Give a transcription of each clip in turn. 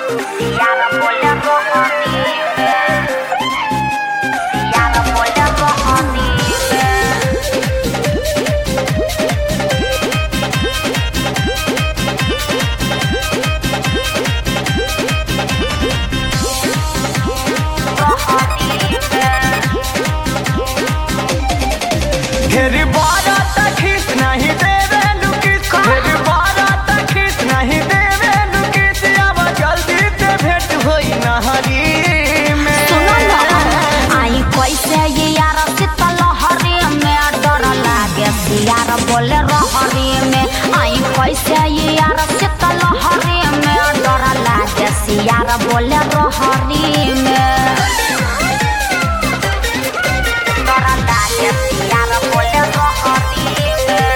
घेरी बारा तखीस नहीं देवे लुकिस घेरी बारा तखीस नहीं देवे लुकिस अब जल्दी से भेंट होई नहरी में। सुनो ना आई कैसे ये यार शीतल हरी में डर लागे सियार बोले रहरी में। आई कैसे ये यार शीतल हरी में डर लागे सियार बोले रहरी में। डर लागे सियार बोले रहरी में।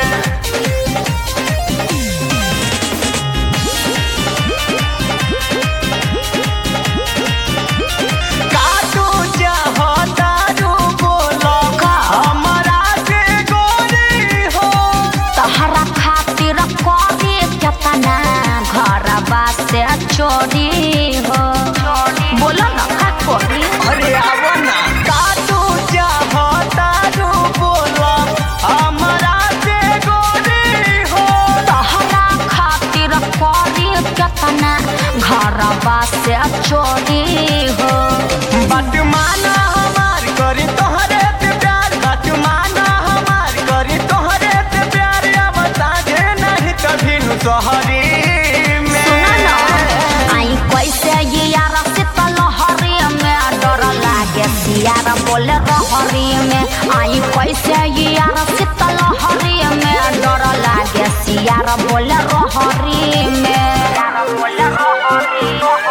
काटू चाहतारू बोलो हमरा से गोरी हो तहरा खातिर करी केतना घरबा से चोरी हो। बोलो ना का करी अरे आवो ना काटू चाहतारू बोलो हमरा से गोरी हो तहरा खातिर करी केतना घरबा से चोरी हो। बात माना हमार करी तोहरे से प्यार बात माना हमार करी तोहरे से प्यार अब साझे नहीं कभी नु सहरी में। सुना ना आई कैसे ये यार शीतल हरी में डर लागे सियार बोले रहरी में। आई कैसे ये यार शीतल हरी में डर लागे सियार बोले रहरी में। बोले रहरी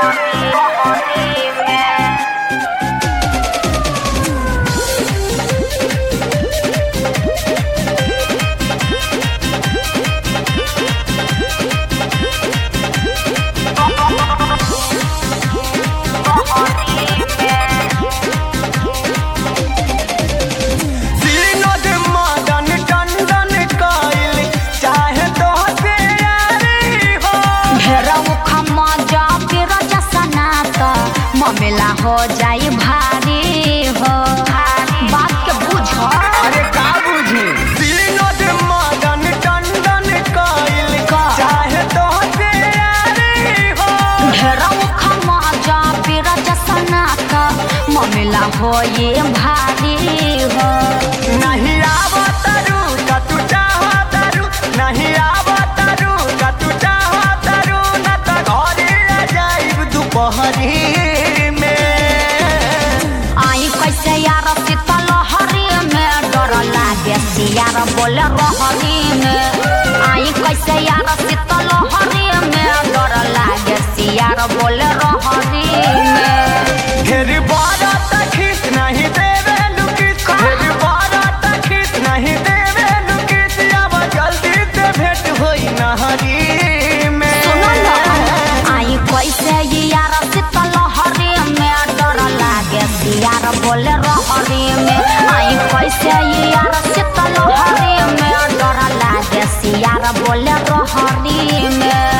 में। विनोद मदन टंडन कइल चाहे तोहसे यारी हो घेरऊ खमा जा फिर जसना त ममेला हो जाई भारी हो। बात के बुझ अरे का बुझी विनोद मदन टंडन कइल चाहे तोहसे यारी हो घेरऊ खमा जा फिर जसना त ममेला हो ये भारी हो। नहीं आवतारू का तू चाहतारू नहीं आवतारू का तू चाहतारू न त घरे आ जाइब दोपहरी में। आई कैसे यार शीतल हरी में डर लागे सियार बोले रहरी में। आई कैसे यार शीतल हरी में डर लागे सियार बोले रहरी में। घेरी बारा तखीस नहीं देवे लुकिस घेरी बारा तखीस नहीं देवे लुकिस अब जल्दी से भेंट होई नहरी में। सुनो ना आई कैसे ये यार शीतल हरी में डर लागे सियार बोले रहरी में। आई कैसे ये यार शीतल हरी में डर लागे सियार बोले रहरी में।